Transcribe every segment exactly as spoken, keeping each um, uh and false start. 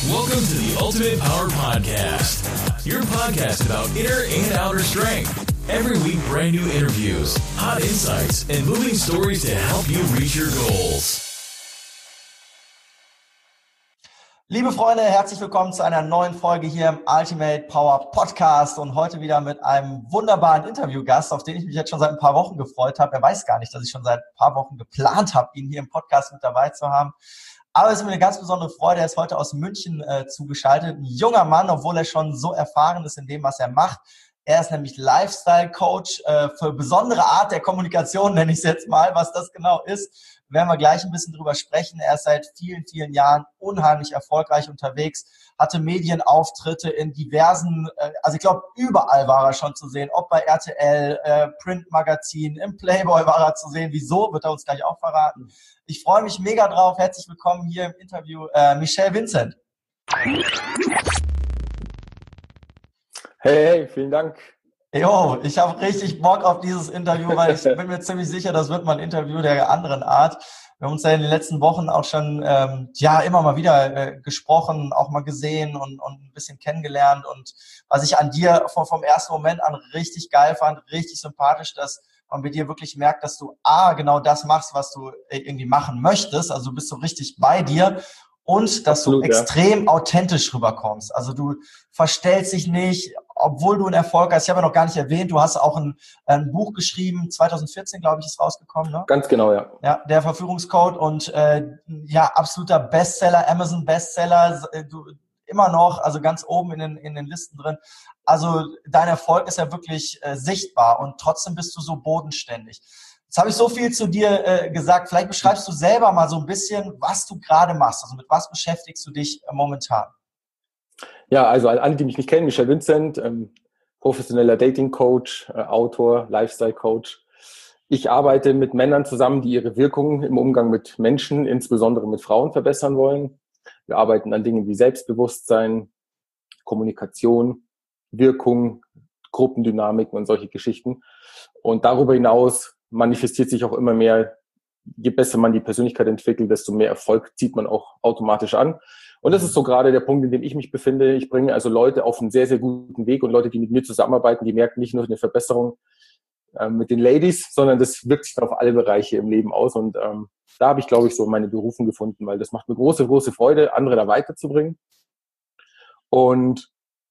Welcome to the Ultimate Power Podcast, your podcast about inner and outer strength. Every week, brand new interviews, hot insights, and moving stories to help you reach your goals. Liebe Freunde, herzlich willkommen zu einer neuen Folge hier im Ultimate Power Podcast und heute wieder mit einem wunderbaren Interviewgast, auf den ich mich jetzt schon seit ein paar Wochen gefreut habe. Er weiß gar nicht, dass ich schon seit ein paar Wochen geplant habe, ihn hier im Podcast mit dabei zu haben. Aber es ist mir eine ganz besondere Freude. Er ist heute aus München äh, zugeschaltet. Ein junger Mann, obwohl er schon so erfahren ist in dem, was er macht. Er ist nämlich Lifestyle-Coach äh, für besondere Art der Kommunikation, nenne ich es jetzt mal. Was das genau ist, werden wir gleich ein bisschen drüber sprechen. Er ist seit vielen, vielen Jahren unheimlich erfolgreich unterwegs, hatte Medienauftritte in diversen, äh, also ich glaube, überall war er schon zu sehen, ob bei R T L, äh, Printmagazin, im Playboy war er zu sehen. Wieso, wird er uns gleich auch verraten. Ich freue mich mega drauf. Herzlich willkommen hier im Interview, äh, Michel Vincent. Hey, hey, vielen Dank. Jo, ich habe richtig Bock auf dieses Interview, weil ich bin mir ziemlich sicher, das wird mal ein Interview der anderen Art. Wir haben uns ja in den letzten Wochen auch schon ähm, ja immer mal wieder äh, gesprochen, auch mal gesehen und, und ein bisschen kennengelernt. Und was ich an dir vom, vom ersten Moment an richtig geil fand, richtig sympathisch, dass man bei dir wirklich merkt, dass du A, genau das machst, was du irgendwie machen möchtest. Also du bist so richtig bei dir. Und dass Absolut, du extrem ja. authentisch rüberkommst. Also du verstellst dich nicht, obwohl du einen Erfolg hast. Ich habe ja noch gar nicht erwähnt, du hast auch ein, ein Buch geschrieben, zwanzig vierzehn, glaube ich, ist rausgekommen. Ne? Ganz genau, ja. Ja, der Verführungscode und äh, ja, absoluter Bestseller, Amazon-Bestseller, du immer noch, also ganz oben in den, in den Listen drin. Also dein Erfolg ist ja wirklich äh, sichtbar und trotzdem bist du so bodenständig. Jetzt habe ich so viel zu dir äh, gesagt. Vielleicht beschreibst du selber mal so ein bisschen, was du gerade machst. Also mit was beschäftigst du dich äh, momentan? Ja, also alle, die mich nicht kennen, Michel Vincent, ähm, professioneller Dating-Coach, äh, Autor, Lifestyle-Coach. Ich arbeite mit Männern zusammen, die ihre Wirkung im Umgang mit Menschen, insbesondere mit Frauen, verbessern wollen. Wir arbeiten an Dingen wie Selbstbewusstsein, Kommunikation, Wirkung, Gruppendynamiken und solche Geschichten. Und darüber hinaus manifestiert sich auch immer mehr, je besser man die Persönlichkeit entwickelt, desto mehr Erfolg zieht man auch automatisch an. Und das ist so gerade der Punkt, in dem ich mich befinde. Ich bringe also Leute auf einen sehr, sehr guten Weg und Leute, die mit mir zusammenarbeiten, die merken nicht nur eine Verbesserung äh, mit den Ladies, sondern das wirkt sich dann auf alle Bereiche im Leben aus. Und ähm, da habe ich, glaube ich, so meine Berufung gefunden, weil das macht mir große, große Freude, andere da weiterzubringen. Und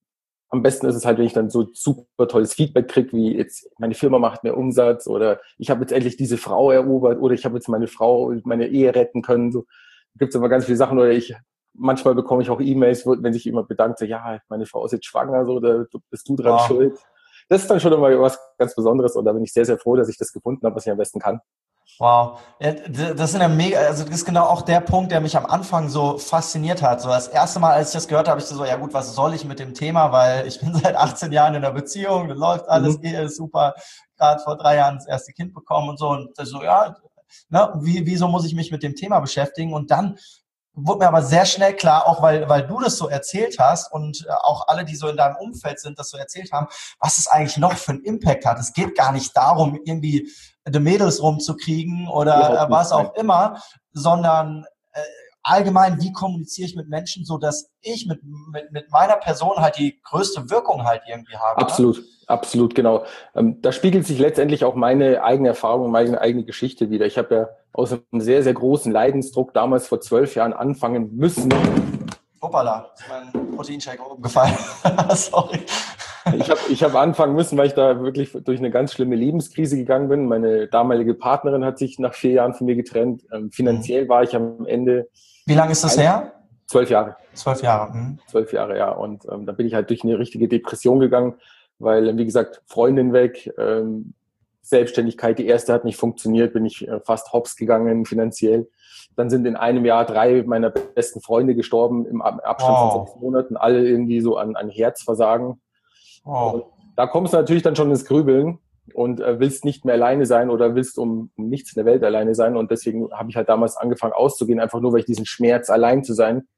am besten ist es halt, wenn ich dann so super tolles Feedback kriege, wie jetzt meine Firma macht mehr Umsatz oder ich habe jetzt endlich diese Frau erobert oder ich habe jetzt meine Frau, meine Ehe retten können. So gibt es immer ganz viele Sachen. Oder ich manchmal bekomme ich auch E-Mails, wenn sich jemand bedankt, so, ja, meine Frau ist jetzt schwanger, so, oder bist du dran wow. schuld. Das ist dann schon immer was ganz Besonderes und da bin ich sehr, sehr froh, dass ich das gefunden habe, was ich am besten kann. Wow, ja, das sind ja mega, also das ist genau auch der Punkt, der mich am Anfang so fasziniert hat. So das erste Mal, als ich das gehört habe, ich so, ja gut, was soll ich mit dem Thema, weil ich bin seit achtzehn Jahren in einer Beziehung, das läuft alles, mhm. Ehe ist super, gerade vor drei Jahren das erste Kind bekommen und so und so, ja, ne, wie, wieso muss ich mich mit dem Thema beschäftigen? Und dann wurde mir aber sehr schnell klar, auch weil, weil du das so erzählt hast und auch alle, die so in deinem Umfeld sind, das so erzählt haben, was es eigentlich noch für einen Impact hat. Es geht gar nicht darum, irgendwie die Mädels rumzukriegen oder was auch immer, sondern äh, allgemein, wie kommuniziere ich mit Menschen, so dass ich mit, mit, mit meiner Person halt die größte Wirkung halt irgendwie habe. Absolut, ne? Absolut, genau. Ähm, da spiegelt sich letztendlich auch meine eigene Erfahrung, meine eigene Geschichte wieder. Ich habe ja aus einem sehr, sehr großen Leidensdruck damals vor zwölf Jahren anfangen müssen. Hoppala, ist mein Proteinshake umgefallen. Sorry. Ich habe ich hab anfangen müssen, weil ich da wirklich durch eine ganz schlimme Lebenskrise gegangen bin. Meine damalige Partnerin hat sich nach vier Jahren von mir getrennt. Ähm, finanziell mhm. war ich am Ende... Wie lange ist das her? Zwölf Jahre. Zwölf Jahre. Mhm. Zwölf Jahre, ja. Und ähm, da bin ich halt durch eine richtige Depression gegangen, weil, wie gesagt, Freundin weg, ähm, Selbstständigkeit, die erste hat nicht funktioniert, bin ich äh, fast hops gegangen finanziell. Dann sind in einem Jahr drei meiner besten Freunde gestorben im Abstand wow. von sechs Monaten, alle irgendwie so an, an Herzversagen. Wow. Und da kommst du natürlich dann schon ins Grübeln und äh, willst nicht mehr alleine sein oder willst um, um nichts in der Welt alleine sein. Und deswegen habe ich halt damals angefangen auszugehen, einfach nur, weil ich diesen Schmerz, allein zu sein,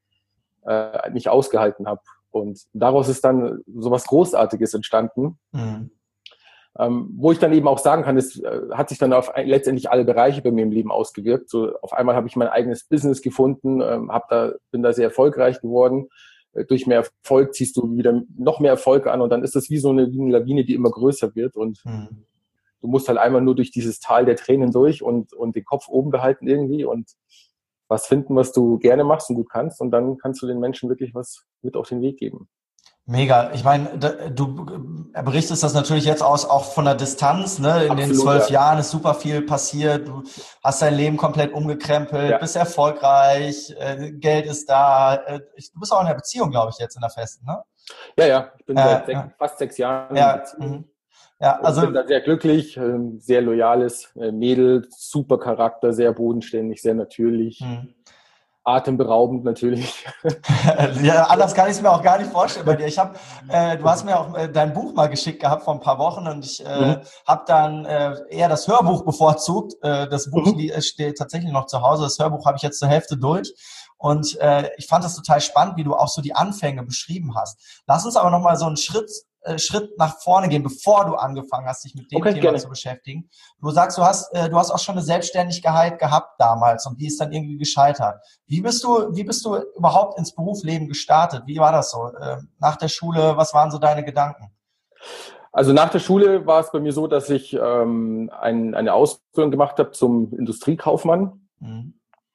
äh, nicht ausgehalten habe. Und daraus ist dann sowas Großartiges entstanden. Mhm. Ähm, wo ich dann eben auch sagen kann, es äh, hat sich dann auf ein, letztendlich alle Bereiche bei mir im Leben ausgewirkt. So auf einmal habe ich mein eigenes Business gefunden, ähm, hab da, bin da sehr erfolgreich geworden. Äh, durch mehr Erfolg ziehst du wieder noch mehr Erfolg an und dann ist das wie so eine, wie eine Lawine, die immer größer wird und mhm. du musst halt einmal nur durch dieses Tal der Tränen durch und, und den Kopf oben behalten irgendwie und was finden, was du gerne machst und gut kannst und dann kannst du den Menschen wirklich was mit auf den Weg geben. Mega. Ich meine, du berichtest das natürlich jetzt aus auch von der Distanz. Ne? In Absolut, den zwölf ja. Jahren ist super viel passiert. Du hast dein Leben komplett umgekrempelt, ja. bist erfolgreich, äh, Geld ist da. Äh, du bist auch in einer Beziehung, glaube ich, jetzt in der festen, ne? Ja, ja. Ich bin äh, seit sechs, ja. fast sechs Jahren ja. in der Beziehung. Mhm. Ja, also ich bin da sehr glücklich, sehr loyales Mädel, super Charakter, sehr bodenständig, sehr natürlich. Mhm. Atemberaubend natürlich. Ja, anders kann ich es mir auch gar nicht vorstellen bei dir. Ich habe, äh, du hast mir auch äh, dein Buch mal geschickt gehabt vor ein paar Wochen und ich äh, mhm. habe dann äh, eher das Hörbuch bevorzugt. Äh, das Buch mhm. steht tatsächlich noch zu Hause. Das Hörbuch habe ich jetzt zur Hälfte durch und äh, ich fand das total spannend, wie du auch so die Anfänge beschrieben hast. Lass uns aber noch mal so einen Schritt Schritt nach vorne gehen, bevor du angefangen hast, dich mit dem okay, Thema gerne. zu beschäftigen. Du sagst, du hast, äh, du hast auch schon eine Selbstständigkeit gehabt damals und die ist dann irgendwie gescheitert. Wie bist du, wie bist du überhaupt ins Berufsleben gestartet? Wie war das so? Äh, nach der Schule, was waren so deine Gedanken? Also nach der Schule war es bei mir so, dass ich ähm, ein, eine Ausbildung gemacht habe zum Industriekaufmann. Mhm.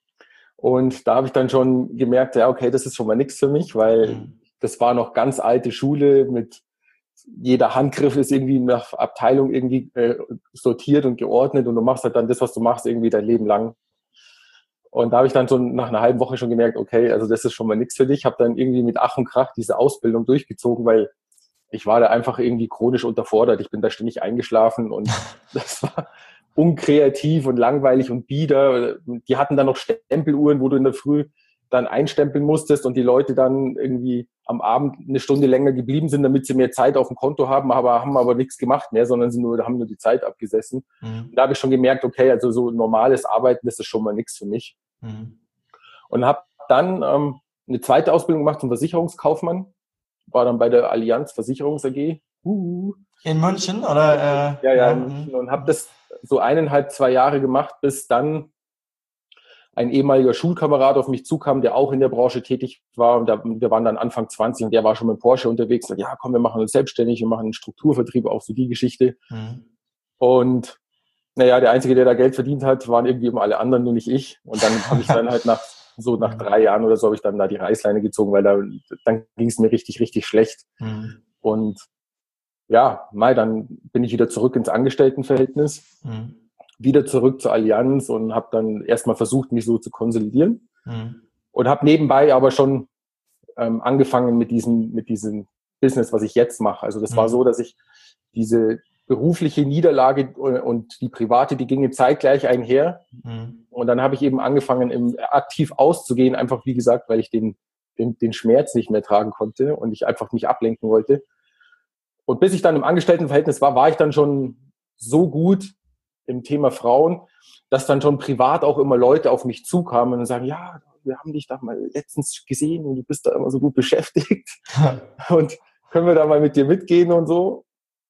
Und da habe ich dann schon gemerkt, ja, okay, das ist schon mal nichts für mich, weil mhm. das war noch ganz alte Schule mit jeder Handgriff ist irgendwie nach Abteilung irgendwie äh, sortiert und geordnet und du machst halt dann das, was du machst, irgendwie dein Leben lang. Und da habe ich dann so nach einer halben Woche schon gemerkt, okay, also das ist schon mal nichts für dich. Habe dann irgendwie mit Ach und Krach diese Ausbildung durchgezogen, weil ich war da einfach irgendwie chronisch unterfordert. Ich bin da ständig eingeschlafen und das war unkreativ und langweilig und bieder. Die hatten dann noch Stempeluhren, wo du in der Früh dann einstempeln musstest und die Leute dann irgendwie am Abend eine Stunde länger geblieben sind, damit sie mehr Zeit auf dem Konto haben, aber haben aber nichts gemacht mehr, sondern sie nur, haben nur die Zeit abgesessen. Mhm. Und da habe ich schon gemerkt, okay, also so normales Arbeiten, das ist schon mal nichts für mich. Mhm. Und habe dann ähm, eine zweite Ausbildung gemacht zum Versicherungskaufmann, war dann bei der Allianz Versicherungs A G. Uh. In München? Oder? Äh, ja, ja, in München. Und habe das so eineinhalb, zwei Jahre gemacht, bis dann ein ehemaliger Schulkamerad auf mich zukam, der auch in der Branche tätig war. Und da, wir waren dann Anfang zwanzig und der war schon mit Porsche unterwegs. Und ja, komm, wir machen uns selbstständig, wir machen einen Strukturvertrieb, auch so die Geschichte. Mhm. Und naja, der Einzige, der da Geld verdient hat, waren irgendwie immer alle anderen, nur nicht ich. Und dann habe ich dann halt nach so nach drei Jahren oder so habe ich dann da die Reißleine gezogen, weil da dann ging es mir richtig, richtig schlecht. Mhm. Und ja, mal, dann bin ich wieder zurück ins Angestelltenverhältnis. Mhm. wieder zurück zur Allianz und habe dann erstmal versucht, mich so zu konsolidieren. Mhm. Und habe nebenbei aber schon ähm, angefangen mit diesem, mit diesem Business, was ich jetzt mache. Also das mhm. war so, dass ich diese berufliche Niederlage und die private, die gingen zeitgleich einher. Mhm. Und dann habe ich eben angefangen, im, aktiv auszugehen, einfach wie gesagt, weil ich den, den, den Schmerz nicht mehr tragen konnte und ich einfach mich ablenken wollte. Und bis ich dann im Angestelltenverhältnis war, war ich dann schon so gut im Thema Frauen, dass dann schon privat auch immer Leute auf mich zukamen und sagen, ja, wir haben dich da mal letztens gesehen und du bist da immer so gut beschäftigt und können wir da mal mit dir mitgehen und so.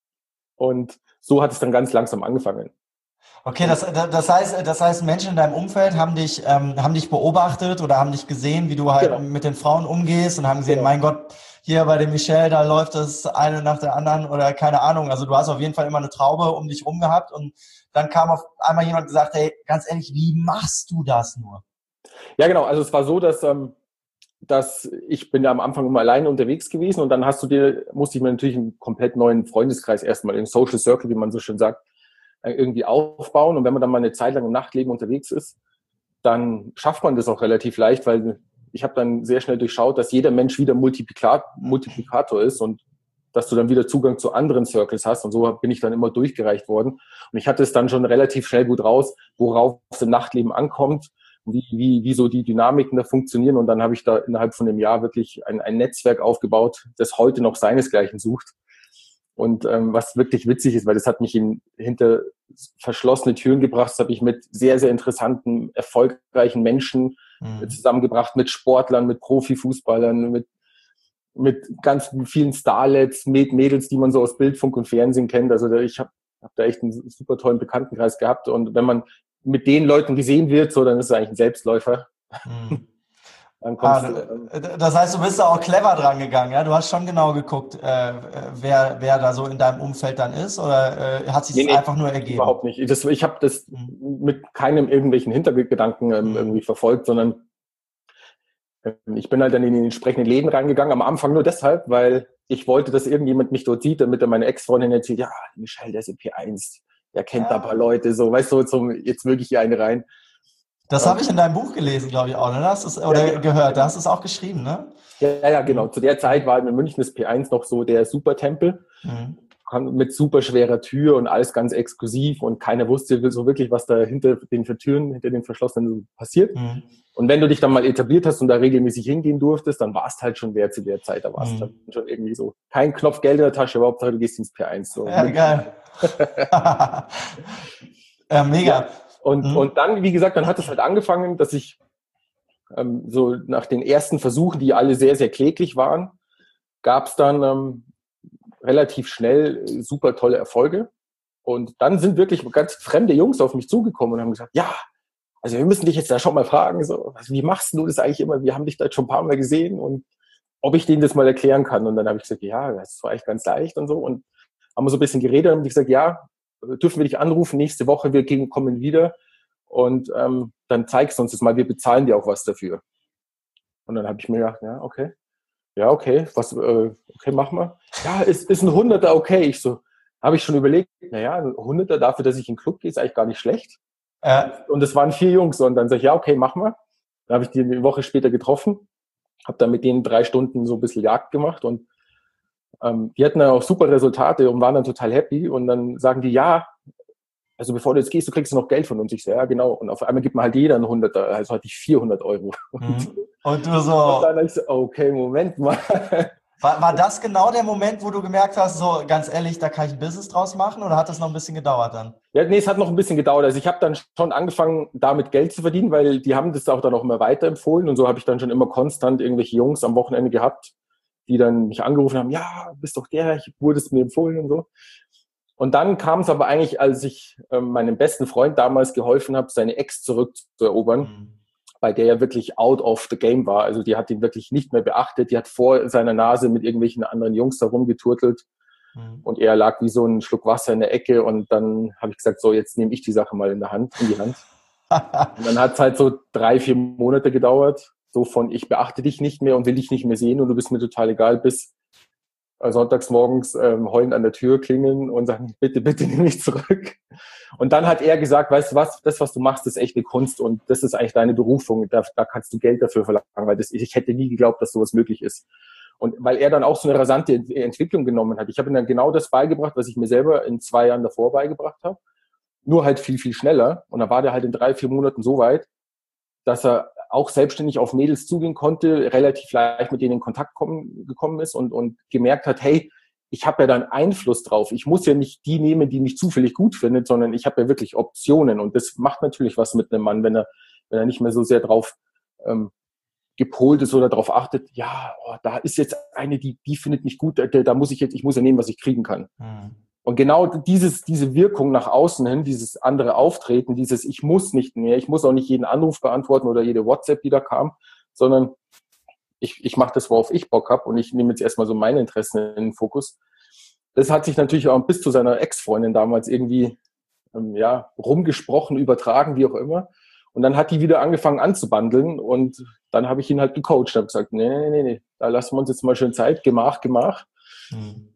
Und so hat es dann ganz langsam angefangen. Okay, das, das heißt, das heißt, Menschen in deinem Umfeld haben dich, ähm, haben dich beobachtet oder haben dich gesehen, wie du halt genau. mit den Frauen umgehst und haben gesehen, genau. mein Gott, hier bei dem Michel, da läuft das eine nach der anderen oder keine Ahnung. Also du hast auf jeden Fall immer eine Traube um dich rum gehabt und dann kam auf einmal jemand und gesagt, hey, ganz ehrlich, wie machst du das nur? Ja, genau. Also es war so, dass, ähm, dass ich bin ja am Anfang immer alleine unterwegs gewesen und dann hast du dir, musste ich mir natürlich einen komplett neuen Freundeskreis erstmal, einen Social Circle, wie man so schön sagt, irgendwie aufbauen. Und wenn man dann mal eine Zeit lang im Nachtleben unterwegs ist, dann schafft man das auch relativ leicht, weil ich habe dann sehr schnell durchschaut, dass jeder Mensch wieder Multiplikator ist und dass du dann wieder Zugang zu anderen Circles hast. Und so bin ich dann immer durchgereicht worden. Und ich hatte es dann schon relativ schnell gut raus, worauf es im Nachtleben ankommt, wie, wie, wie so die Dynamiken da funktionieren. Und dann habe ich da innerhalb von einem Jahr wirklich ein, ein Netzwerk aufgebaut, das heute noch seinesgleichen sucht. Und ähm, was wirklich witzig ist, weil das hat mich in, hinter verschlossene Türen gebracht, das habe ich mit sehr, sehr interessanten, erfolgreichen Menschen mhm. zusammengebracht, mit Sportlern, mit Profifußballern, mit mit ganz vielen Starlets, mit Mädels, die man so aus Bildfunk und Fernsehen kennt. Also ich habe habe da echt einen super tollen Bekanntenkreis gehabt. Und wenn man mit den Leuten gesehen wird, so, dann ist es eigentlich ein Selbstläufer. Mhm. Dann kommst ah, du, ähm, das heißt, du bist da auch clever dran gegangen, ja? Du hast schon genau geguckt, äh, wer, wer da so in deinem Umfeld dann ist, oder äh, hat sich nee, das nee, einfach nur ergeben? überhaupt nicht. Das, ich habe das Mhm. mit keinem irgendwelchen Hintergedanken ähm, Mhm. irgendwie verfolgt, sondern ähm, ich bin halt dann in die entsprechenden Läden reingegangen, am Anfang nur deshalb, weil ich wollte, dass irgendjemand mich dort sieht, damit er meine Ex-Freundin erzählt, ja, Michel, der ist im P eins, der kennt da ein paar Ja. Leute, so, weißt du, zum, jetzt wirklich hier eine rein. Das Ähm, habe ich in deinem Buch gelesen, glaube ich auch, ne? Das ist, ja, oder genau, gehört, da genau. hast du es auch geschrieben, ne? Ja, ja, genau. Mhm. Zu der Zeit war in München das P eins noch so der Supertempel. Mhm. Mit super schwerer Tür und alles ganz exklusiv und keiner wusste so wirklich, was da hinter den Türen, hinter den verschlossenen passiert. Mhm. Und wenn du dich dann mal etabliert hast und da regelmäßig hingehen durftest, dann war es halt schon wert zu der Zeit. Da war es Mhm. dann schon irgendwie so. Kein Knopf Geld in der Tasche, überhaupt, du gehst ins P eins. So. Ja, geil. äh, Ja, mega. und, Mhm. und dann, wie gesagt, dann hat es halt angefangen, dass ich ähm, so nach den ersten Versuchen, die alle sehr, sehr kläglich waren, gab es dann ähm, relativ schnell äh, super tolle Erfolge. Und dann sind wirklich ganz fremde Jungs auf mich zugekommen und haben gesagt, ja, also wir müssen dich jetzt da schon mal fragen, so, also wie machst du das eigentlich immer? Wir haben dich da schon ein paar Mal gesehen und ob ich denen das mal erklären kann. Und dann habe ich gesagt, ja, das war eigentlich ganz leicht und so. Und haben wir so ein bisschen geredet und haben gesagt, ja, dürfen wir dich anrufen nächste Woche, wir gehen, kommen wieder und ähm, dann zeigst du uns das mal, wir bezahlen dir auch was dafür. Und dann habe ich mir gedacht, ja, okay. Ja, okay, was, äh, okay, machen wir. Ja, ist, ist ein Hunderter okay. Ich so, habe ich schon überlegt, naja, ein Hunderter dafür, dass ich in den Club gehe, ist eigentlich gar nicht schlecht. Äh, Und es waren vier Jungs und dann sage ich, ja, okay, machen wir. Dann habe ich die eine Woche später getroffen, habe dann mit denen drei Stunden so ein bisschen Jagd gemacht und ähm, die hatten dann auch super Resultate und waren dann total happy und dann sagen die, ja, also bevor du jetzt gehst, du kriegst noch Geld von uns. Ich so, ja, genau. Und auf einmal gibt man halt jeder einen Hunderter, also hatte ich vierhundert Euro. Und, mhm. Und du und so, dann habe ich so, okay, Moment mal. war, war das genau der Moment, wo du gemerkt hast, so ganz ehrlich, da kann ich ein Business draus machen, oder hat das noch ein bisschen gedauert dann? Ja, nee, es hat noch ein bisschen gedauert. Also ich habe dann schon angefangen, damit Geld zu verdienen, weil die haben das auch dann auch immer weiterempfohlen und so habe ich dann schon immer konstant irgendwelche Jungs am Wochenende gehabt, die dann mich angerufen haben, ja, bist doch der, ich wurde es mir empfohlen und so. Und dann kam es aber eigentlich, als ich ähm, meinem besten Freund damals geholfen habe, seine Ex zurückzuerobern, Mhm. bei der er wirklich out of the game war. Also die hat ihn wirklich nicht mehr beachtet, die hat vor seiner Nase mit irgendwelchen anderen Jungs da rumgeturtelt. Mhm. Und er lag wie so ein Schluck Wasser in der Ecke und dann habe ich gesagt, so, jetzt nehme ich die Sache mal in der Hand, in die Hand. Und dann hat es halt so drei, vier Monate gedauert, so von ich beachte dich nicht mehr und will dich nicht mehr sehen und du bist mir total egal, bis äh, sonntags morgens ähm, heulend an der Tür klingeln und sagen, bitte, bitte nimm mich zurück. Und dann hat er gesagt, weißt du was, das, was du machst, ist echt eine Kunst und das ist eigentlich deine Berufung, da, da kannst du Geld dafür verlangen, weil das, ich hätte nie geglaubt, dass sowas möglich ist. Und weil er dann auch so eine rasante Entwicklung genommen hat. Ich habe ihm dann genau das beigebracht, was ich mir selber in zwei Jahren davor beigebracht habe. Nur halt viel, viel schneller. Und dann war der halt in drei, vier Monaten so weit, dass er auch selbstständig auf Mädels zugehen konnte, relativ leicht mit denen in Kontakt kommen, gekommen ist und, und gemerkt hat, hey, ich habe ja dann Einfluss drauf. Ich muss ja nicht die nehmen, die mich zufällig gut findet, sondern ich habe ja wirklich Optionen. Und das macht natürlich was mit einem Mann, wenn er, wenn er nicht mehr so sehr drauf ähm, gepolt ist oder darauf achtet, ja, oh, da ist jetzt eine, die, die findet mich gut, da, da muss ich jetzt, ich muss ja nehmen, was ich kriegen kann. Mhm. Und genau dieses, diese Wirkung nach außen hin, dieses andere Auftreten, dieses ich muss nicht mehr, ich muss auch nicht jeden Anruf beantworten oder jede WhatsApp, die da kam, sondern ich, ich mache das, worauf ich Bock habe und ich nehme jetzt erstmal so meine Interessen in den Fokus. Das hat sich natürlich auch bis zu seiner Ex-Freundin damals irgendwie ähm, ja, rumgesprochen, übertragen, wie auch immer. Und dann hat die wieder angefangen anzubandeln und dann habe ich ihn halt gecoacht und habe gesagt, nee, nee, nee, nee, da lassen wir uns jetzt mal schön Zeit, Gemach, Gemach. Mhm.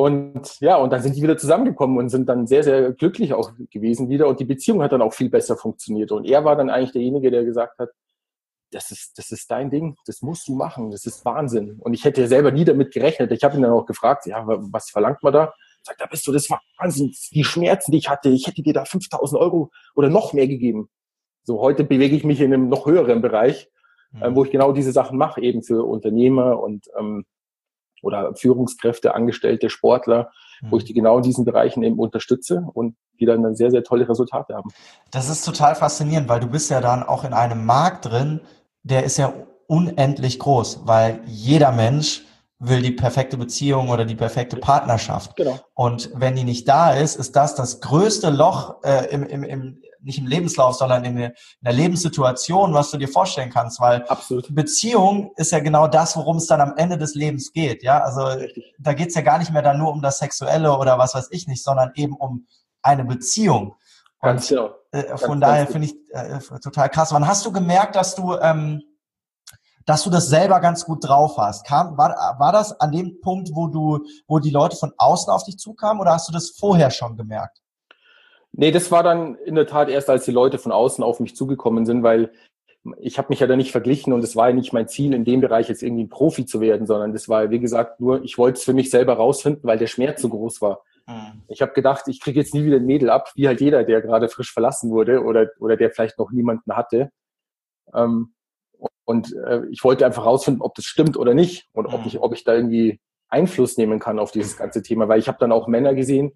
Und ja, und dann sind die wieder zusammengekommen und sind dann sehr, sehr glücklich auch gewesen wieder und die Beziehung hat dann auch viel besser funktioniert. Und er war dann eigentlich derjenige, der gesagt hat, das ist, das ist dein Ding, das musst du machen, das ist Wahnsinn. Und ich hätte ja selber nie damit gerechnet. Ich habe ihn dann auch gefragt, ja, was verlangt man da? Sagt, da bist du, das Wahnsinn, die Schmerzen, die ich hatte, ich hätte dir da fünftausend Euro oder noch mehr gegeben. So, heute bewege ich mich in einem noch höheren Bereich, Mhm. äh, wo ich genau diese Sachen mache, eben für Unternehmer und ähm, oder Führungskräfte, Angestellte, Sportler, Mhm. wo ich die genau in diesen Bereichen eben unterstütze und die dann, dann sehr, sehr tolle Resultate haben. Das ist total faszinierend, weil du bist ja dann auch in einem Markt drin, der ist ja unendlich groß, weil jeder Mensch will die perfekte Beziehung oder die perfekte Partnerschaft. Genau. Und wenn die nicht da ist, ist das das größte Loch äh, im, im, im, nicht im Lebenslauf, sondern in der, in der Lebenssituation, was du dir vorstellen kannst. Weil Absolut. Beziehung ist ja genau das, worum es dann am Ende des Lebens geht. Ja, also Richtig. Da geht es ja gar nicht mehr dann nur um das Sexuelle oder was weiß ich nicht, sondern eben um eine Beziehung. Ganz Und genau. äh, Ganz, von ganz daher gut. finde ich äh, total krass. Wann hast du gemerkt, dass du ähm, dass du das selber ganz gut drauf hast? Kam, war, war das an dem Punkt, wo du, wo die Leute von außen auf dich zukamen, oder hast du das vorher schon gemerkt? Nee, das war dann in der Tat erst, als die Leute von außen auf mich zugekommen sind, weil ich habe mich ja da nicht verglichen und es war ja nicht mein Ziel, in dem Bereich jetzt irgendwie ein Profi zu werden, sondern das war, wie gesagt, nur, ich wollte es für mich selber rausfinden, weil der Schmerz so groß war. Mhm. Ich habe gedacht, ich kriege jetzt nie wieder ein Mädel ab, wie halt jeder, der gerade frisch verlassen wurde oder, oder der vielleicht noch niemanden hatte. Ähm, Und äh, ich wollte einfach rausfinden, ob das stimmt oder nicht und ob ich, ob ich da irgendwie Einfluss nehmen kann auf dieses ganze Thema. Weil ich habe dann auch Männer gesehen,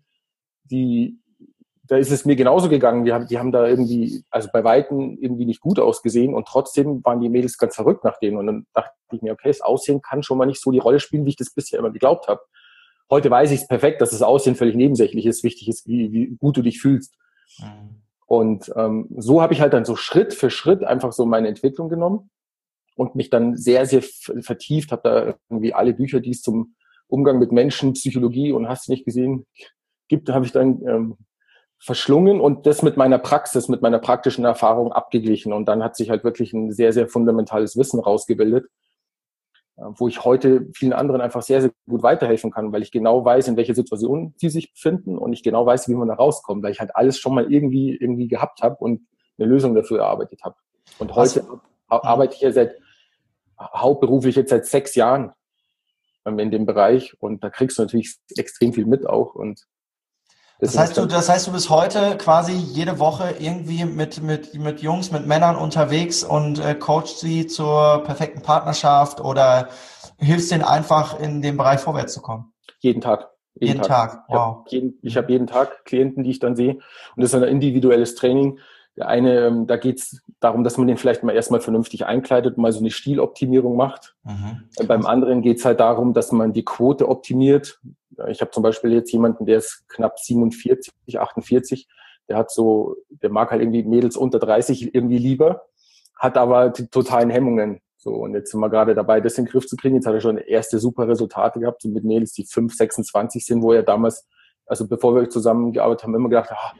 die, da ist es mir genauso gegangen. Die haben, die haben da irgendwie, also bei Weitem irgendwie nicht gut ausgesehen und trotzdem waren die Mädels ganz verrückt nach denen. Und dann dachte ich mir, okay, das Aussehen kann schon mal nicht so die Rolle spielen, wie ich das bisher immer geglaubt habe. Heute weiß ich es perfekt, dass das Aussehen völlig nebensächlich ist. Wichtig ist, wie, wie gut du dich fühlst. Mhm. Und ähm, so habe ich halt dann so Schritt für Schritt einfach so meine Entwicklung genommen und mich dann sehr, sehr vertieft, habe da irgendwie alle Bücher, die es zum Umgang mit Menschen, Psychologie und hast du nicht gesehen, gibt, habe ich dann ähm, verschlungen und das mit meiner Praxis, mit meiner praktischen Erfahrung abgeglichen. Und dann hat sich halt wirklich ein sehr, sehr fundamentales Wissen rausgebildet, äh, wo ich heute vielen anderen einfach sehr, sehr gut weiterhelfen kann, weil ich genau weiß, in welcher Situation sie sich befinden und ich genau weiß, wie man da rauskommt, weil ich halt alles schon mal irgendwie irgendwie gehabt habe und eine Lösung dafür erarbeitet habe. Und heute Was? arbeite ich ja seit hauptberuflich jetzt seit sechs Jahren in dem Bereich und da kriegst du natürlich extrem viel mit auch. Und das heißt, du, das heißt, du bist heute quasi jede Woche irgendwie mit, mit, mit Jungs, mit Männern unterwegs und äh, coachst sie zur perfekten Partnerschaft oder hilfst denen einfach in dem Bereich vorwärts zu kommen? Jeden Tag. Jeden, jeden Tag. Tag, wow. Ich habe jeden, ich hab jeden Tag Klienten, die ich dann sehe und das ist ein individuelles Training. Der eine, da geht es darum, dass man den vielleicht mal erstmal vernünftig einkleidet und mal so eine Stiloptimierung macht. Mhm. Beim anderen geht es halt darum, dass man die Quote optimiert. Ich habe zum Beispiel jetzt jemanden, der ist knapp siebenundvierzig, achtundvierzig. Der hat so, der mag halt irgendwie Mädels unter dreißig irgendwie lieber, hat aber die totalen Hemmungen. So, und jetzt sind wir gerade dabei, das in den Griff zu kriegen. Jetzt hat er schon erste super Resultate gehabt, so mit Mädels, die fünf, sechsundzwanzig sind, wo er damals, also bevor wir zusammengearbeitet haben, immer gedacht, ah,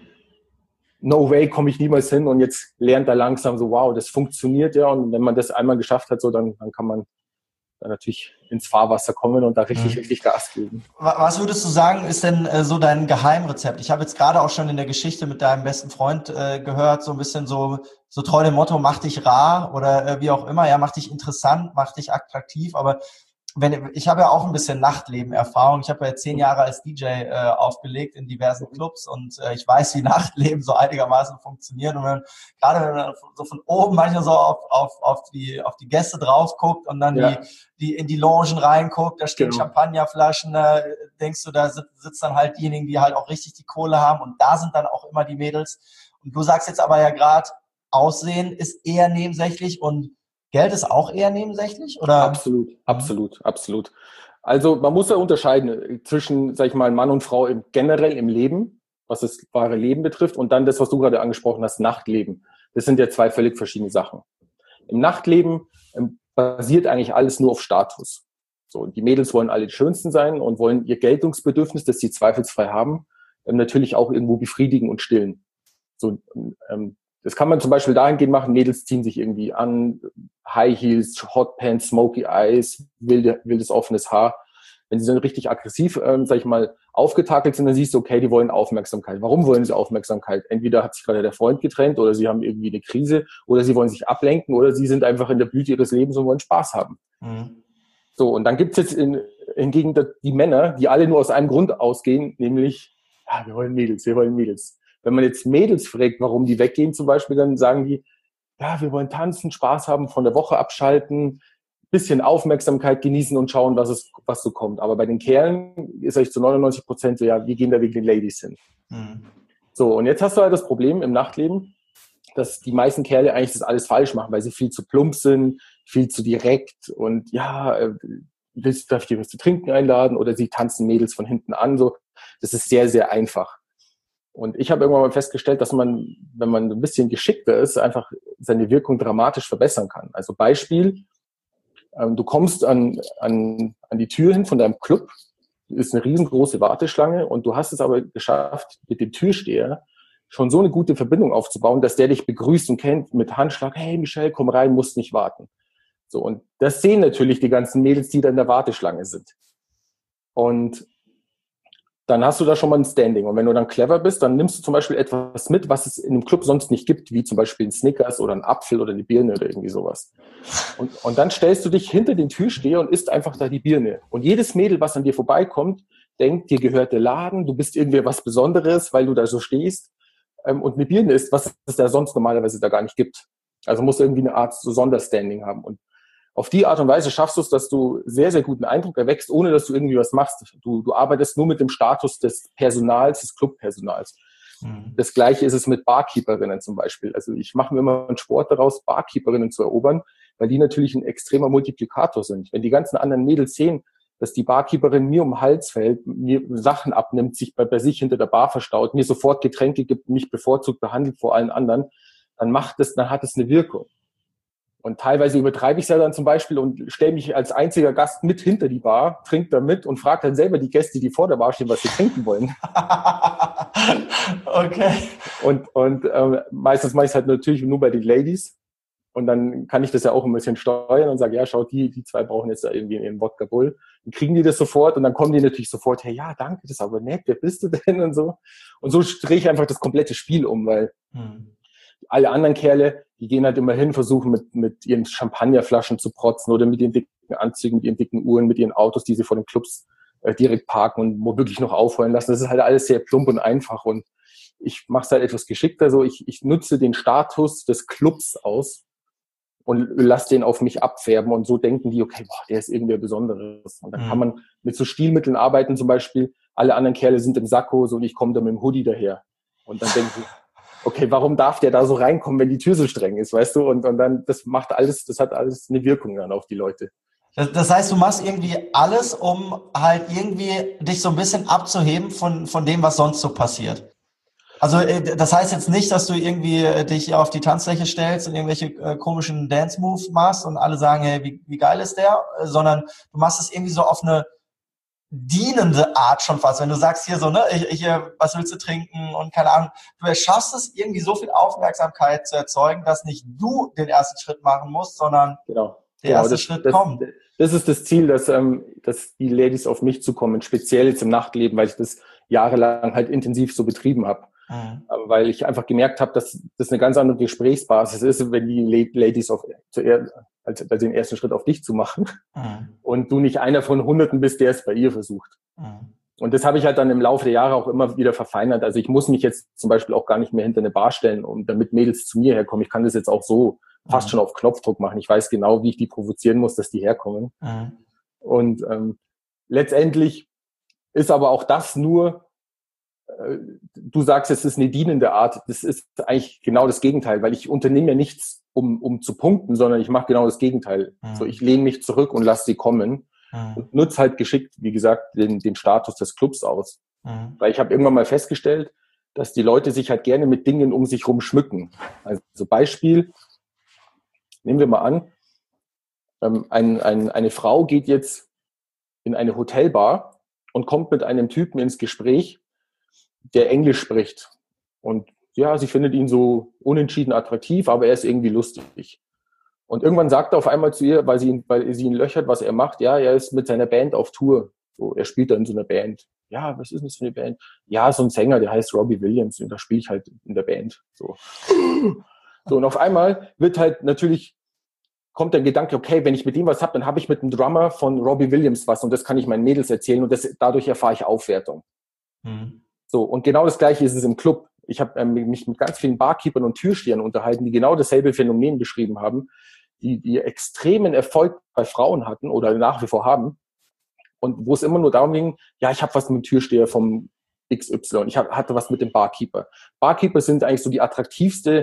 no way, komme ich niemals hin und jetzt lernt er langsam so, wow, das funktioniert ja und wenn man das einmal geschafft hat, so dann, dann kann man dann natürlich ins Fahrwasser kommen und da richtig, mhm. richtig Gas geben. Was würdest du sagen, ist denn äh, so dein Geheimrezept? Ich habe jetzt gerade auch schon in der Geschichte mit deinem besten Freund äh, gehört, so ein bisschen so, so treu dem Motto, mach dich rar oder äh, wie auch immer, ja, mach dich interessant, mach dich attraktiv, aber wenn, ich habe ja auch ein bisschen Nachtleben-Erfahrung. Ich habe ja zehn Jahre als D J äh, aufgelegt in diversen Clubs und äh, ich weiß, wie Nachtleben so einigermaßen funktioniert. Und wenn, gerade wenn man so von oben manchmal so auf, auf, auf, die, auf die Gäste drauf guckt und dann ja. die, die in die Logen reinguckt, da stehen genau. Champagnerflaschen, da denkst du, da sitzen dann halt diejenigen, die halt auch richtig die Kohle haben und da sind dann auch immer die Mädels. Und du sagst jetzt aber ja gerade, Aussehen ist eher nebensächlich und Geld ist auch eher nebensächlich, oder? Absolut, absolut, absolut. Also man muss ja unterscheiden zwischen, sag ich mal, Mann und Frau im, generell im Leben, was das wahre Leben betrifft, und dann das, was du gerade angesprochen hast, Nachtleben. Das sind ja zwei völlig verschiedene Sachen. Im Nachtleben ähm, basiert eigentlich alles nur auf Status. So, die Mädels wollen alle die Schönsten sein und wollen ihr Geltungsbedürfnis, das sie zweifelsfrei haben, ähm, natürlich auch irgendwo befriedigen und stillen. So, ähm, das kann man zum Beispiel dahingehend machen, Mädels ziehen sich irgendwie an, High Heels, Hotpants, Smoky Eyes, wilde, wildes offenes Haar. Wenn sie dann richtig aggressiv, ähm, sag ich mal, aufgetakelt sind, dann siehst du, okay, die wollen Aufmerksamkeit. Warum wollen sie Aufmerksamkeit? Entweder hat sich gerade der Freund getrennt oder sie haben irgendwie eine Krise oder sie wollen sich ablenken oder sie sind einfach in der Blüte ihres Lebens und wollen Spaß haben. Mhm. So, und dann gibt's jetzt in, hingegen die Männer, die alle nur aus einem Grund ausgehen, nämlich, ja, wir wollen Mädels, wir wollen Mädels. Wenn man jetzt Mädels fragt, warum die weggehen zum Beispiel, dann sagen die, ja, wir wollen tanzen, Spaß haben, von der Woche abschalten, bisschen Aufmerksamkeit genießen und schauen, was es, was so kommt. Aber bei den Kerlen ist eigentlich zu neunundneunzig Prozent so, ja, wir gehen da wegen den Ladies hin. Mhm. So, und jetzt hast du halt das Problem im Nachtleben, dass die meisten Kerle eigentlich das alles falsch machen, weil sie viel zu plump sind, viel zu direkt und ja, willst, darf ich dir was zu trinken einladen? Oder sie tanzen Mädels von hinten an. So, das ist sehr, sehr einfach. Und ich habe irgendwann mal festgestellt, dass man, wenn man ein bisschen geschickter ist, einfach seine Wirkung dramatisch verbessern kann. Also Beispiel, ähm, du kommst an, an, an die Tür hin von deinem Club, ist eine riesengroße Warteschlange und du hast es aber geschafft, mit dem Türsteher schon so eine gute Verbindung aufzubauen, dass der dich begrüßt und kennt mit Handschlag, hey Michelle, komm rein, musst nicht warten. So, und das sehen natürlich die ganzen Mädels, die da in der Warteschlange sind. Und dann hast du da schon mal ein Standing. Und wenn du dann clever bist, dann nimmst du zum Beispiel etwas mit, was es in einem Club sonst nicht gibt, wie zum Beispiel ein Snickers oder ein Apfel oder eine Birne oder irgendwie sowas. Und, und dann stellst du dich hinter den Türsteher und isst einfach da die Birne. Und jedes Mädel, was an dir vorbeikommt, denkt, dir gehört der Laden, du bist irgendwie was Besonderes, weil du da so stehst ähm, und eine Birne isst, was es da sonst normalerweise da gar nicht gibt. Also musst du irgendwie eine Art so Sonderstanding haben. Und auf die Art und Weise schaffst du es, dass du sehr, sehr guten Eindruck erweckst, ohne dass du irgendwie was machst. Du, du arbeitest nur mit dem Status des Personals, des Clubpersonals. Mhm. Das Gleiche ist es mit Barkeeperinnen zum Beispiel. Also ich mache mir immer einen Sport daraus, Barkeeperinnen zu erobern, weil die natürlich ein extremer Multiplikator sind. Wenn die ganzen anderen Mädels sehen, dass die Barkeeperin mir um den Hals fällt, mir Sachen abnimmt, sich bei, bei sich hinter der Bar verstaut, mir sofort Getränke gibt, mich bevorzugt behandelt vor allen anderen, dann macht es, dann hat es eine Wirkung. Und teilweise übertreibe ich es ja dann zum Beispiel und stelle mich als einziger Gast mit hinter die Bar, trinke da mit und frage dann selber die Gäste, die vor der Bar stehen, was sie trinken wollen. Okay. Und, und äh, meistens mache ich es halt natürlich nur bei den Ladies. Und dann kann ich das ja auch ein bisschen steuern und sage, ja, schaut, die, die zwei brauchen jetzt da irgendwie ihren Wodka Bull. Dann kriegen die das sofort und dann kommen die natürlich sofort, hey, ja, danke, das ist aber nett, wer bist du denn und so. Und so drehe ich einfach das komplette Spiel um, weil hm. alle anderen Kerle, die gehen halt immer hin, versuchen mit, mit ihren Champagnerflaschen zu protzen oder mit ihren dicken Anzügen, mit ihren dicken Uhren, mit ihren Autos, die sie vor den Clubs äh, direkt parken und womöglich noch aufheulen lassen. Das ist halt alles sehr plump und einfach und ich mache es halt etwas geschickter so. Ich, ich nutze den Status des Clubs aus und lasse den auf mich abfärben und so denken die, okay, boah, der ist irgendwie Besonderes. Und dann mhm. kann man mit so Stilmitteln arbeiten, zum Beispiel, alle anderen Kerle sind im Sakko so und ich komme da mit dem Hoodie daher. Und dann denken die, okay, warum darf der da so reinkommen, wenn die Tür so streng ist, weißt du? Und, und dann, das macht alles, das hat alles eine Wirkung dann auf die Leute. Das, das heißt, du machst irgendwie alles, um halt irgendwie dich so ein bisschen abzuheben von, von dem, was sonst so passiert. Also das heißt jetzt nicht, dass du irgendwie dich auf die Tanzfläche stellst und irgendwelche äh, komischen Dance-Moves machst und alle sagen, hey, wie, wie geil ist der? Sondern du machst es irgendwie so auf eine dienende Art schon fast. Wenn du sagst hier so, ne, ich, ich, was willst du trinken und keine Ahnung. Du erschaffst es, irgendwie so viel Aufmerksamkeit zu erzeugen, dass nicht du den ersten Schritt machen musst, sondern genau. der genau, erste das, Schritt das, kommt. Das ist das Ziel, dass, ähm, dass die Ladies auf mich zukommen, speziell jetzt im Nachtleben, weil ich das jahrelang halt intensiv so betrieben habe. Mhm. Weil ich einfach gemerkt habe, dass das eine ganz andere Gesprächsbasis ist, wenn die Ladies auf, zuerst, also den ersten Schritt auf dich zu machen mhm. und du nicht einer von Hunderten bist, der es bei ihr versucht. Mhm. Und das habe ich halt dann im Laufe der Jahre auch immer wieder verfeinert. Also ich muss mich jetzt zum Beispiel auch gar nicht mehr hinter eine Bar stellen, um damit Mädels zu mir herkommen. Ich kann das jetzt auch so fast mhm. schon auf Knopfdruck machen. Ich weiß genau, wie ich die provozieren muss, dass die herkommen. Mhm. Und ähm, letztendlich ist aber auch das nur, du sagst, es ist eine dienende Art. Das ist eigentlich genau das Gegenteil, weil ich unternehme ja nichts, um, um zu punkten, sondern ich mache genau das Gegenteil. Mhm. So, ich lehne mich zurück und lasse sie kommen mhm. und nutze halt geschickt, wie gesagt, den, den Status des Clubs aus. Mhm. Weil ich habe irgendwann mal festgestellt, dass die Leute sich halt gerne mit Dingen um sich rum schmücken. Also Beispiel, nehmen wir mal an, ähm, ein, ein, eine Frau geht jetzt in eine Hotelbar und kommt mit einem Typen ins Gespräch, der Englisch spricht. Und ja, sie findet ihn so unentschieden attraktiv, aber er ist irgendwie lustig. Und irgendwann sagt er auf einmal zu ihr, weil sie ihn, weil sie ihn löchert, was er macht, ja, er ist mit seiner Band auf Tour. So, er spielt da in so einer Band. Ja, was ist denn das für eine Band? Ja, so ein Sänger, der heißt Robbie Williams und da spiele ich halt in der Band. So. So, und auf einmal wird halt natürlich, kommt der Gedanke, okay, wenn ich mit ihm was habe, dann habe ich mit dem Drummer von Robbie Williams was und das kann ich meinen Mädels erzählen und das, dadurch erfahre ich Aufwertung. Mhm. So, und genau das Gleiche ist es im Club. Ich habe ähm, mich mit ganz vielen Barkeepern und Türstehern unterhalten, die genau dasselbe Phänomen beschrieben haben, die, die extremen Erfolg bei Frauen hatten oder nach wie vor haben. Und wo es immer nur darum ging, ja, ich habe was mit dem Türsteher vom X Y, ich hab, hatte was mit dem Barkeeper. Barkeeper sind eigentlich so die attraktivste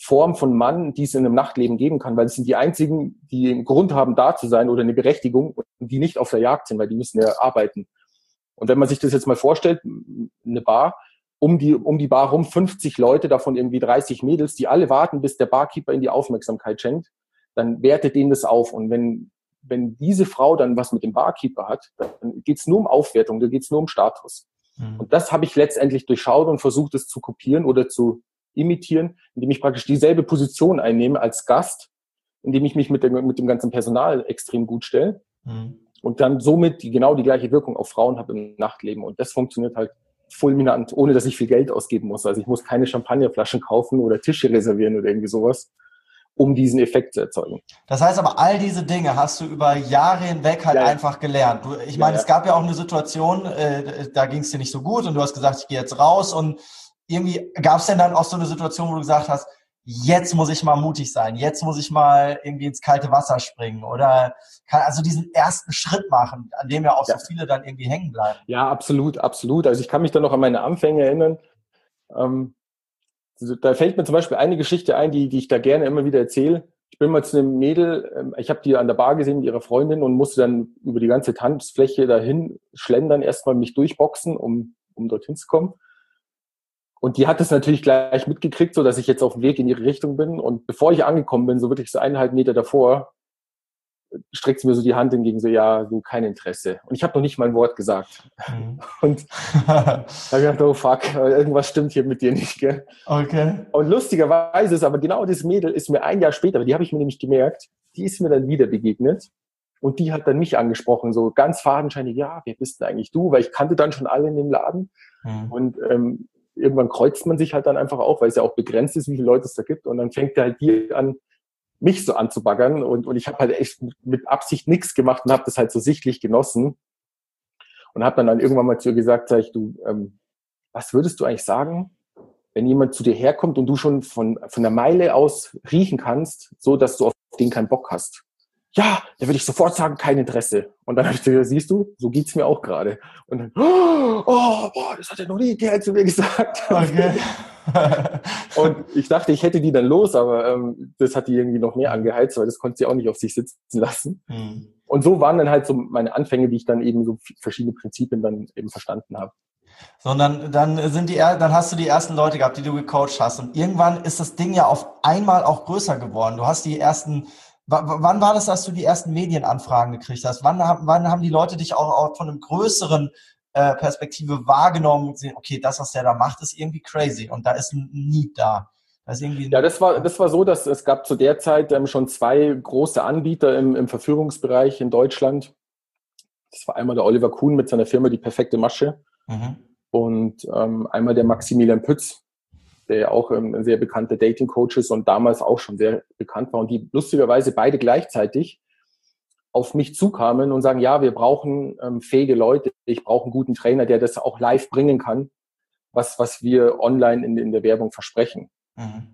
Form von Mann, die es in einem Nachtleben geben kann, weil es sind die einzigen, die einen Grund haben, da zu sein oder eine Berechtigung und die nicht auf der Jagd sind, weil die müssen ja arbeiten. Und wenn man sich das jetzt mal vorstellt, eine Bar, um die, um die Bar rum fünfzig Leute, davon irgendwie dreißig Mädels, die alle warten, bis der Barkeeper ihnen die Aufmerksamkeit schenkt, dann wertet denen das auf. Und wenn, wenn diese Frau dann was mit dem Barkeeper hat, dann geht's nur um Aufwertung, da geht's nur um Status. Mhm. Und das habe ich letztendlich durchschaut und versucht, es zu kopieren oder zu imitieren, indem ich praktisch dieselbe Position einnehme als Gast, indem ich mich mit dem, mit dem ganzen Personal extrem gut stelle. Mhm. Und dann somit die, genau die gleiche Wirkung auf Frauen habe im Nachtleben. Und das funktioniert halt fulminant, ohne dass ich viel Geld ausgeben muss. Also ich muss keine Champagnerflaschen kaufen oder Tische reservieren oder irgendwie sowas, um diesen Effekt zu erzeugen. Das heißt aber, all diese Dinge hast du über Jahre hinweg halt ja, einfach gelernt. Du, ich meine, ja, ja. es gab ja auch eine Situation, äh, da ging es dir nicht so gut und du hast gesagt, ich gehe jetzt raus. Und irgendwie gab es denn dann auch so eine Situation, wo du gesagt hast, jetzt muss ich mal mutig sein, jetzt muss ich mal irgendwie ins kalte Wasser springen oder kann also diesen ersten Schritt machen, an dem ja auch ja. so viele dann irgendwie hängen bleiben. Ja, absolut, absolut. Also ich kann mich da noch an meine Anfänge erinnern. Ähm, da fällt mir zum Beispiel eine Geschichte ein, die, die ich da gerne immer wieder erzähle. Ich bin mal zu einem Mädel, ich habe die an der Bar gesehen mit ihrer Freundin und musste dann über die ganze Tanzfläche dahin schlendern, erstmal mich durchboxen, um, um dorthin zu kommen. Und die hat es natürlich gleich mitgekriegt, so dass ich jetzt auf dem Weg in ihre Richtung bin. Und bevor ich angekommen bin, so wirklich so eineinhalb Meter davor, streckt sie mir so die Hand entgegen, so, ja, du, kein Interesse. Und ich habe noch nicht mal ein Wort gesagt. Mhm. Und da habe ich gedacht, oh fuck, irgendwas stimmt hier mit dir nicht, gell? Okay. Und lustigerweise ist aber genau dieses Mädel ist mir ein Jahr später, die habe ich mir nämlich gemerkt, die ist mir dann wieder begegnet. Und die hat dann mich angesprochen, so ganz fadenscheinig, ja, wer bist denn eigentlich du? Weil ich kannte dann schon alle in dem Laden. Mhm. Und ähm, irgendwann kreuzt man sich halt dann einfach auch, weil es ja auch begrenzt ist, wie viele Leute es da gibt. Und dann fängt er halt die an, mich so anzubaggern. Und, und ich habe halt echt mit Absicht nichts gemacht und habe das halt so sichtlich genossen. Und habe dann, dann irgendwann mal zu ihr gesagt, sag ich, du, ähm, was würdest du eigentlich sagen, wenn jemand zu dir herkommt und du schon von, von der Meile aus riechen kannst, so dass du auf den keinen Bock hast? Ja, da würde ich sofort sagen, kein Interesse. Und dann habe ich gesagt, siehst du, so geht's mir auch gerade. Und dann, oh, boah, das hat ja noch nie ein Kerl zu mir gesagt. Okay. Und ich dachte, ich hätte die dann los, aber ähm, das hat die irgendwie noch mehr angeheizt, weil das konnte sie auch nicht auf sich sitzen lassen. Mhm. Und so waren dann halt so meine Anfänge, die ich dann eben so verschiedene Prinzipien dann eben verstanden habe. Sondern dann sind die, dann hast du die ersten Leute gehabt, die du gecoacht hast. Und irgendwann ist das Ding ja auf einmal auch größer geworden. Du hast die ersten Wann war das, dass du die ersten Medienanfragen gekriegt hast? Wann, wann haben die Leute dich auch, auch von einem größeren äh, Perspektive wahrgenommen und gesehen, okay, das, was der da macht, ist irgendwie crazy und da ist ein Need da. Da ist irgendwie ja, das war, das war so, dass es gab zu der Zeit ähm, schon zwei große Anbieter im, im Verführungsbereich in Deutschland. Das war einmal der Oliver Kuhn mit seiner Firma Die Perfekte Masche mhm. und ähm, einmal der Maximilian Pütz, der ja auch ähm, ein sehr bekannter Dating-Coach ist und damals auch schon sehr bekannt war und die lustigerweise beide gleichzeitig auf mich zukamen und sagen, ja, wir brauchen ähm, fähige Leute, ich brauche einen guten Trainer, der das auch live bringen kann, was was wir online in, in der Werbung versprechen. Mhm.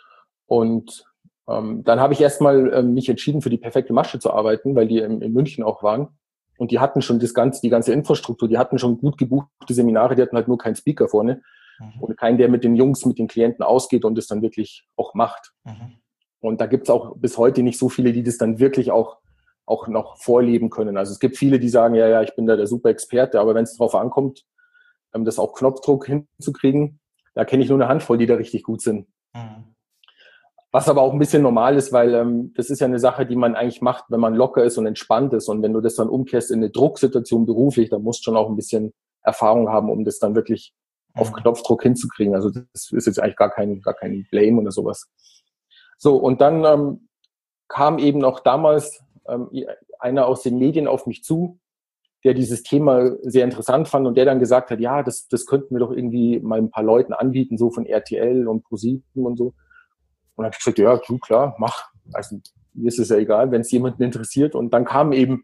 Und ähm, dann habe ich erstmal ähm, mich entschieden, für die Perfekte Masche zu arbeiten, weil die in, in München auch waren und die hatten schon das ganze, die ganze Infrastruktur, die hatten schon gut gebuchte Seminare, die hatten halt nur keinen Speaker vorne. Mhm. Und keinen, der mit den Jungs, mit den Klienten ausgeht und das dann wirklich auch macht. Mhm. Und da gibt's auch bis heute nicht so viele, die das dann wirklich auch, auch noch vorleben können. Also es gibt viele, die sagen, ja, ja, ich bin da der super Experte, aber wenn es drauf ankommt, das auch Knopfdruck hinzukriegen, da kenne ich nur eine Handvoll, die da richtig gut sind. Mhm. Was aber auch ein bisschen normal ist, weil ähm, das ist ja eine Sache, die man eigentlich macht, wenn man locker ist und entspannt ist. Und wenn du das dann umkehrst in eine Drucksituation beruflich, dann musst du schon auch ein bisschen Erfahrung haben, um das dann wirklich auf Knopfdruck hinzukriegen. Also das ist jetzt eigentlich gar kein, gar kein Blame oder sowas. So, und dann ähm, kam eben auch damals ähm, einer aus den Medien auf mich zu, der dieses Thema sehr interessant fand und der dann gesagt hat, ja, das, das könnten wir doch irgendwie mal ein paar Leuten anbieten, so von R T L und ProSieben und so. Und dann habe ich gesagt, ja, du, klar, mach. Also mir ist es ja egal, wenn es jemanden interessiert. Und dann kamen eben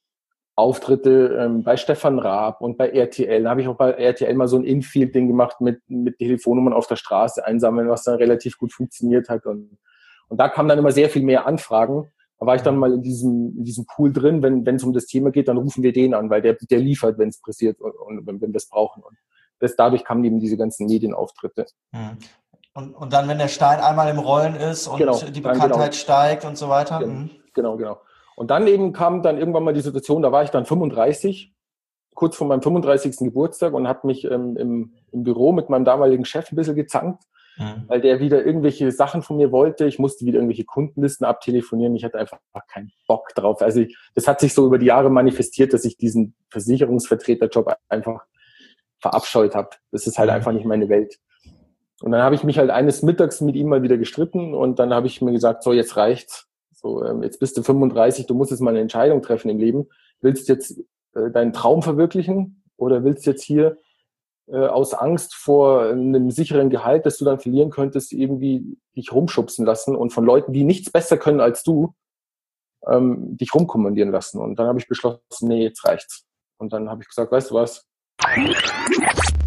Auftritte ähm, bei Stefan Raab und bei R T L. Da habe ich auch bei R T L mal so ein Infield-Ding gemacht mit, mit Telefonnummern auf der Straße einsammeln, was dann relativ gut funktioniert hat. Und, und da kamen dann immer sehr viel mehr Anfragen. Da war ich dann mal in diesem, in diesem Pool drin. Wenn wenn es um das Thema geht, dann rufen wir den an, weil der, der liefert, wenn es pressiert und, und wenn, wenn wir es brauchen. Und das, dadurch kamen eben diese ganzen Medienauftritte. Mhm. Und, und dann, wenn der Stein einmal im Rollen ist und genau, die Bekanntheit genau. steigt und so weiter. Genau, mhm. genau, genau. Und dann eben kam dann irgendwann mal die Situation, da war ich dann fünfunddreißig, kurz vor meinem fünfunddreißigsten Geburtstag und habe mich ähm, im, im Büro mit meinem damaligen Chef ein bisschen gezankt, mhm. weil der wieder irgendwelche Sachen von mir wollte. Ich musste wieder irgendwelche Kundenlisten abtelefonieren. Ich hatte einfach keinen Bock drauf. Also ich, das hat sich so über die Jahre manifestiert, dass ich diesen Versicherungsvertreterjob einfach verabscheut habe. Das ist halt mhm. einfach nicht meine Welt. Und dann habe ich mich halt eines Mittags mit ihm mal wieder gestritten und dann habe ich mir gesagt, so jetzt reicht's. So, ähm, jetzt bist du fünfunddreißig, du musst jetzt mal eine Entscheidung treffen im Leben. Willst du jetzt äh, deinen Traum verwirklichen oder willst du jetzt hier äh, aus Angst vor einem sicheren Gehalt, das du dann verlieren könntest, irgendwie dich rumschubsen lassen und von Leuten, die nichts besser können als du, ähm, dich rumkommandieren lassen. Und dann habe ich beschlossen, nee, jetzt reicht's. Und dann habe ich gesagt, weißt du was?